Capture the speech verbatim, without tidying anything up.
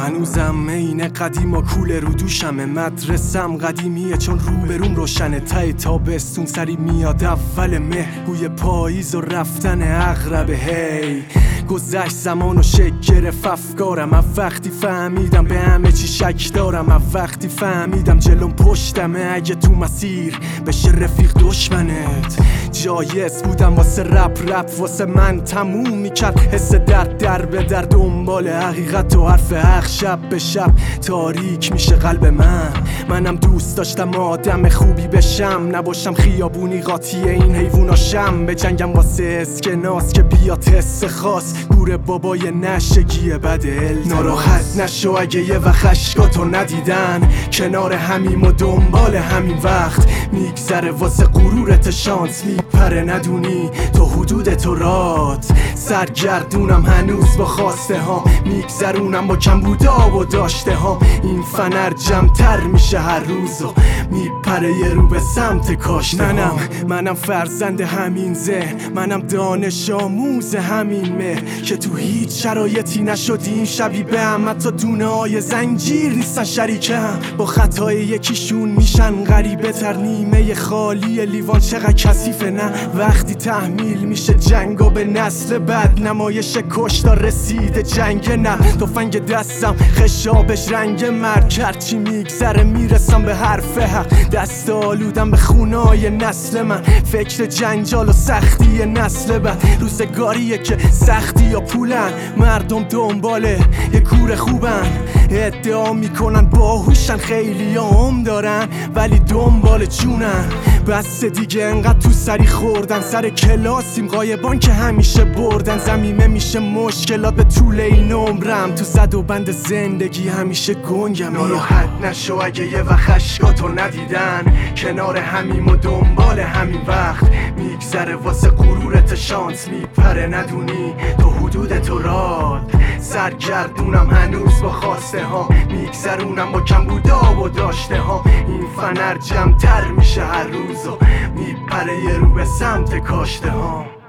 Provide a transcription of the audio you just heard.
هنوزم عین قدیم و کوله رو دوشمه. مدرسم قدیمیه چون روبروم روشنه. ته تابستون سری میاد اول مه، بوی پاییز و رفتن عقربه. هی گذشت زمان و شک گرفت افکارم. من وقتی فهمیدم به همه چی شک دارم. من وقتی فهمیدم جلوم پشتمه. اگه تو مسیر بشه رفیق دشمنت، جایز بودم واسه رپ رپ واسه من تموم میکرد. حس درد در به در دنبال حقیقت و حرف حق. شب به شب تاریک میشه قلب من. منم دوست داشتم آدم خوبی بشم، نباشم خیابونی قاطی این حیواناشم. به جنگم واسه اسکناس که بیاد حس خاص. گور بابای نشگیه بد التماس. ناراحت نشو اگه یه وقت اشکاتو ندیدن. کنار همیم و دنبال همین وقت میگذره واسه غرورت شانس میپره. ندونی تو حدود تو رات سرگردونم هنوز با خواسته ها. میگذرونم با کم بودا و داشته ها. این فنر جمعتر میشه هر روز و میپره یه رو به سمت کاشته ها. منم منم فرزند همین ذهن، منم دانش آموز همین مهر که تو هیچ شرایطی نشدیم شبیه به هم. حتی دونه های زنجیر نیستن شریکم، با خطای یکیشون میشن غریبه تر. نیمه خالی لیوان چقدر کثیفه نه وقتی تحمیل میشه جنگا به نسل بعد. نمایش کشتار رسیده جنگ نه تفنگ دستم خشابش رنگ مرد کرد. چی میگذره میرسم به حرف حق، دست آلودم به خونای نسل من. فکر جنجال و سختی نسل بعد، روزگاریه که سختی یا پولن. مردم دنباله یه کور خوبن، ادعا میکنن باهوشن خیلی هم دارن ولی دنبال جونن. بس دیگه انقدر تو سری خوردن، سر کلاسیم قایبان که همیشه بردن. زمینه میشه مشکلات به طول این عمرم، تو زد و بند زندگی همیشه گنگم. ناراحت نشو اگه یه وقت اشکاتو ندیدن. کنار همیم و دنبال همین وقت میگذره واسه غرورت شانس میپره. ندونی تو حدود تو راد سرگردونم هنوز با خواسته ها. میگذرونم با کم بودا و داشته ها. این فنر جمعتر میشه هر روز و میپره یه رو به سمت کاشته ها.